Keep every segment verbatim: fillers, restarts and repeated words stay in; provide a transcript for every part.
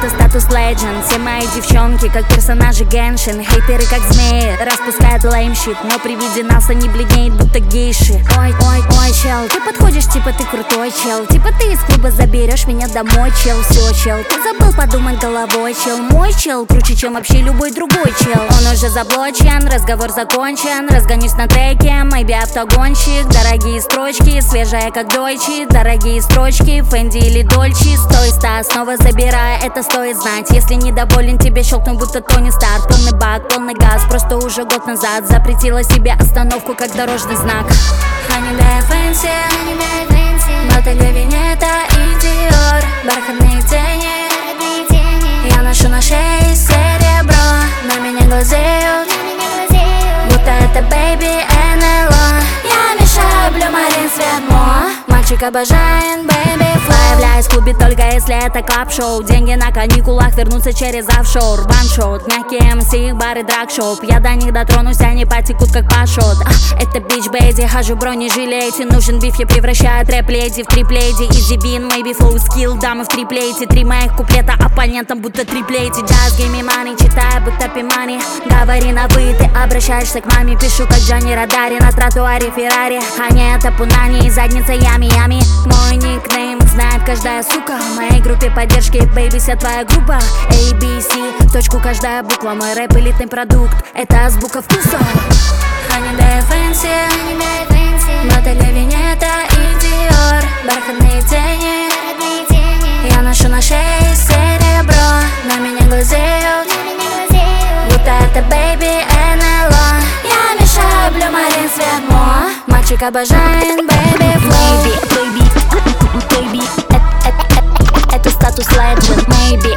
это статус legend. Все мои девчонки как персонажи Геншин. Хейтеры как змеи, распускают леймщит, но при виде нас они бледнеют, будто гейши. Ой, ой, ой, чел, ты подходишь, типа ты крутой чел. Типа ты из клуба заберешь меня домой, чел. Все, чел, ты забыл подумать головой, чел. Мой чел круче, чем вообще любой другой чел. Он уже заблочен, разговор закончен. Разгонюсь на треке, maybe автогонщик. Дорогие строчки, свежая как дойчи. Дорогие строчки, Фэнди или Дольчи. Стой, ста, снова забирай, это стоит знать. Если недоволен, тебе щелкну, будто Тони Старк. Полный бак, полный газ, просто уже год назад запретила себе остановку, как дорожный знак. Honey Fancy, Bottega Veneta и Dior. Бархатные тени, я ношу на шее серебро. На меня глазеют, будто это Baby эн эл о. Я мешаю Blue Marine свет мо. Мальчик обожает Baby Flow. Появляюсь в клубе только если это клаб-шоу. Деньги на каникулах вернутся через офшор. Ваншот, мягкие эм си, бары, драг-шоп. Я до них дотронусь, они потекут как пашот. а, Это бич бейди, хожу бронежилете. Нужен биф, я превращаю трэп-леди в трип-леди. Изи вин, maybe flow skill, дамы в триплейте. Три моих куплета оппонентам будто триплейте. Just give me money, читаю будто пимани. Говори на вы, ты обращаешься к маме. Пишу как Джонни Родари на тротуаре Феррари. А не это пунани и задница ями-ями. Мой никнейм знает каждая сука. В моей группе поддержки, бэйби, вся твоя группа. A, B, C, в точку каждая буква. Мой рэп элитный продукт, это азбука вкуса. Honey Fancy, Bottega Veneta и Dior. Бархатные тени, я ношу на шее серебро. На меня глазеют, будто это Baby эн эл о. Я мешаю Blue Marine свет мо. Мальчик обожает Baby Flow. Baby, baby, baby, это статус legend. Maybe,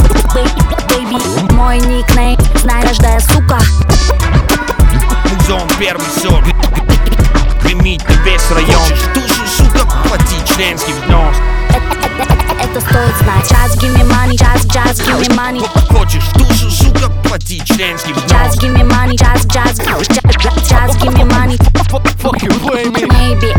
baby, мой никнейм знает каждая сука. Музон первый сорт. Гремит на весь район. Хочешь душу, сука, плати членский взнос. Это стоит знать. Just give me money, just, just give me money. Хочешь душу, сука, плати членский взнос. Just give me money, just, just, just, just give me money. Fuck you, play me. Maybe,